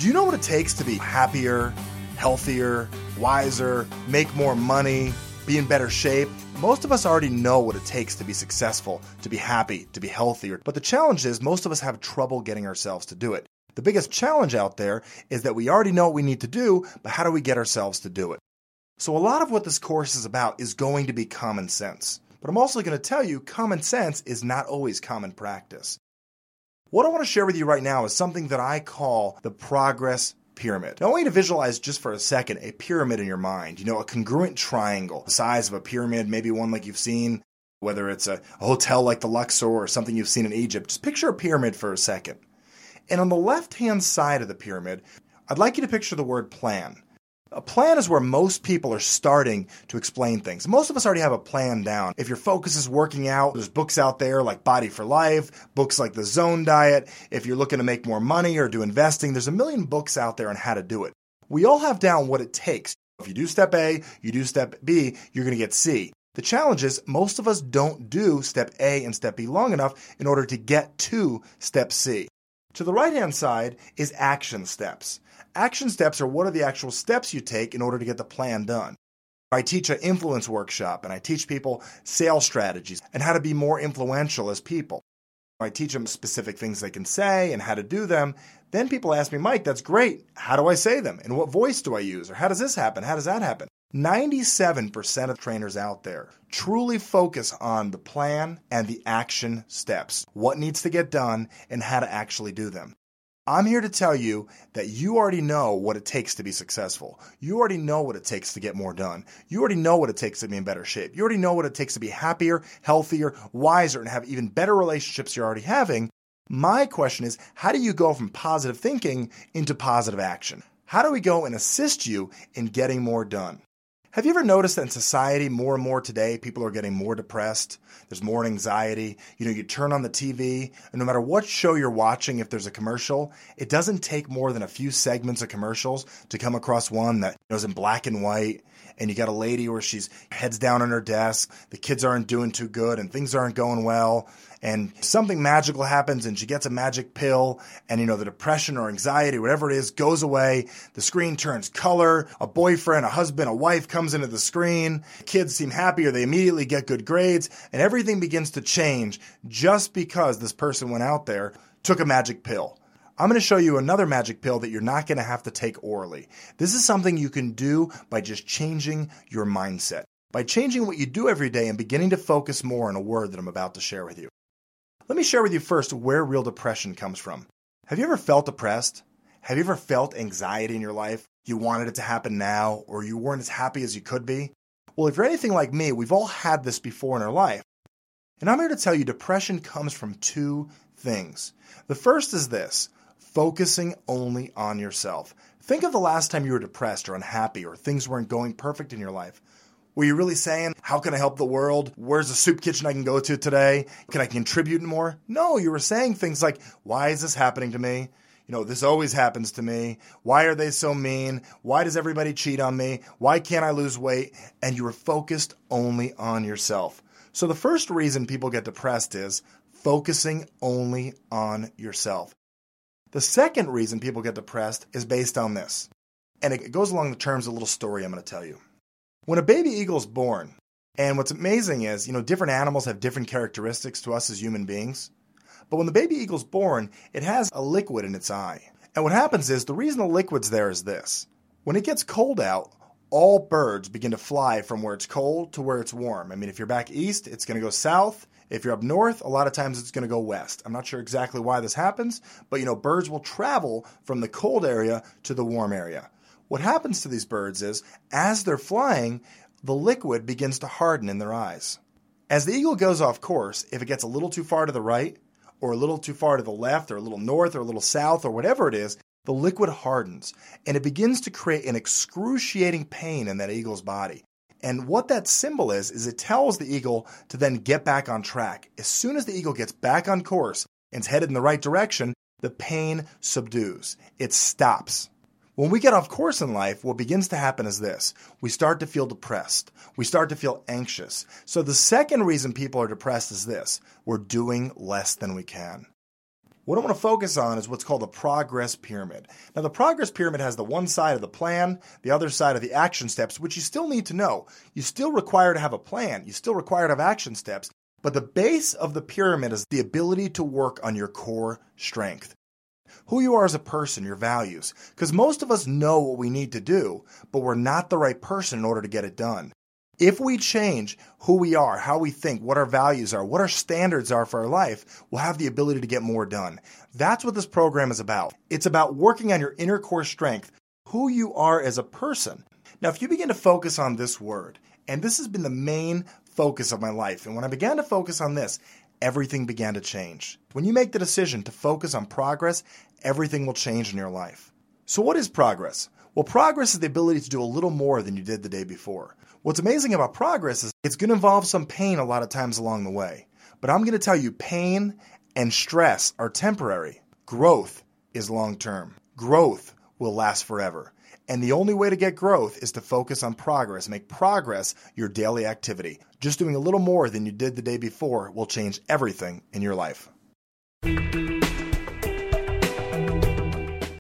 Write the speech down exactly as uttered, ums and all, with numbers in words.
Do you know what it takes to be happier, healthier, wiser, make more money, be in better shape? Most of us already know what it takes to be successful, to be happy, to be healthier. But the challenge is most of us have trouble getting ourselves to do it. The biggest challenge out there is that we already know what we need to do, but how do we get ourselves to do it? So a lot of what this course is about is going to be common sense. But I'm also going to tell you common sense is not always common practice. What I want to share with you right now is something that I call the progress pyramid. Now, I want you to visualize just for a second a pyramid in your mind. You know, a congruent triangle, the size of a pyramid, maybe one like you've seen, whether it's a, a hotel like the Luxor or something you've seen in Egypt. Just picture a pyramid for a second. And on the left-hand side of the pyramid, I'd like you to picture the word plan. A plan is where most people are starting to explain things. Most of us already have a plan down. If your focus is working out, there's books out there like Body for Life, books like The Zone Diet. If you're looking to make more money or do investing, there's a million books out there on how to do it. We all have down what it takes. If you do step A, you do step B, you're going to get C. The challenge is most of us don't do step A and step B long enough in order to get to step C. To the right-hand side is action steps. Action steps are what are the actual steps you take in order to get the plan done. I teach an influence workshop, and I teach people sales strategies and how to be more influential as people. I teach them specific things they can say and how to do them. Then people ask me, Mike, that's great. How do I say them? And what voice do I use? Or how does this happen? How does that happen? ninety-seven percent of trainers out there truly focus on the plan and the action steps, what needs to get done and how to actually do them. I'm here to tell you that you already know what it takes to be successful. You already know what it takes to get more done. You already know what it takes to be in better shape. You already know what it takes to be happier, healthier, wiser, and have even better relationships you're already having. My question is, how do you go from positive thinking into positive action? How do we go and assist you in getting more done? Have you ever noticed that in society, more and more today, people are getting more depressed? There's more anxiety. You know, you turn on the T V, and no matter what show you're watching, if there's a commercial, it doesn't take more than a few segments of commercials to come across one that is in black and white, and you got a lady where she's heads down on her desk, the kids aren't doing too good, and things aren't going well, and something magical happens, and she gets a magic pill, and, you know, the depression or anxiety, whatever it is, goes away. The screen turns color. A boyfriend, a husband, a wife comes into the screen. Kids seem happier. They immediately get good grades, and everything begins to change just because this person went out there, took a magic pill. I'm going to show you another magic pill that you're not going to have to take orally. This is something you can do by just changing your mindset, by changing what you do every day and beginning to focus more on a word that I'm about to share with you. Let me share with you first where real depression comes from. Have you ever felt depressed? Have you ever felt anxiety in your life? You wanted it to happen now, or you weren't as happy as you could be? Well, if you're anything like me, we've all had this before in our life. And I'm here to tell you depression comes from two things. The first is this: focusing only on yourself. Think of the last time you were depressed or unhappy or things weren't going perfect in your life. Were you really saying, how can I help the world? Where's the soup kitchen I can go to today? Can I contribute more? No, you were saying things like, why is this happening to me? You know, this always happens to me. Why are they so mean? Why does everybody cheat on me? Why can't I lose weight? And you were focused only on yourself. So the first reason people get depressed is focusing only on yourself. The second reason people get depressed is based on this. And it goes along the terms of a little story I'm going to tell you. When a baby eagle is born, and what's amazing is, you know, different animals have different characteristics to us as human beings. But when the baby eagle's born, it has a liquid in its eye. And what happens is, the reason the liquid's there is this. When it gets cold out, all birds begin to fly from where it's cold to where it's warm. I mean, if you're back east, it's going to go south. If you're up north, a lot of times it's going to go west. I'm not sure exactly why this happens, but, you know, birds will travel from the cold area to the warm area. What happens to these birds is, as they're flying, the liquid begins to harden in their eyes. As the eagle goes off course, if it gets a little too far to the right, or a little too far to the left, or a little north, or a little south, or whatever it is, the liquid hardens, and it begins to create an excruciating pain in that eagle's body. And what that symbol is, is it tells the eagle to then get back on track. As soon as the eagle gets back on course and is headed in the right direction, the pain subdues. It stops. When we get off course in life, what begins to happen is this. We start to feel depressed. We start to feel anxious. So the second reason people are depressed is this. We're doing less than we can. What I want to focus on is what's called the progress pyramid. Now, the progress pyramid has the one side of the plan, the other side of the action steps, which you still need to know. You still require to have a plan. You still require to have action steps. But the base of the pyramid is the ability to work on your core strength. Who you are as a person, your values. Because most of us know what we need to do, but we're not the right person in order to get it done. If we change who we are, how we think, what our values are, what our standards are for our life, we'll have the ability to get more done. That's what this program is about. It's about working on your inner core strength, who you are as a person. Now, if you begin to focus on this word, and this has been the main focus of my life, and when I began to focus on this, everything began to change. When you make the decision to focus on progress, everything will change in your life. So what is progress? Well, progress is the ability to do a little more than you did the day before. What's amazing about progress is it's going to involve some pain a lot of times along the way. But I'm going to tell you, pain and stress are temporary. Growth is long-term. Growth will last forever. And the only way to get growth is to focus on progress. Make progress your daily activity. Just doing a little more than you did the day before will change everything in your life.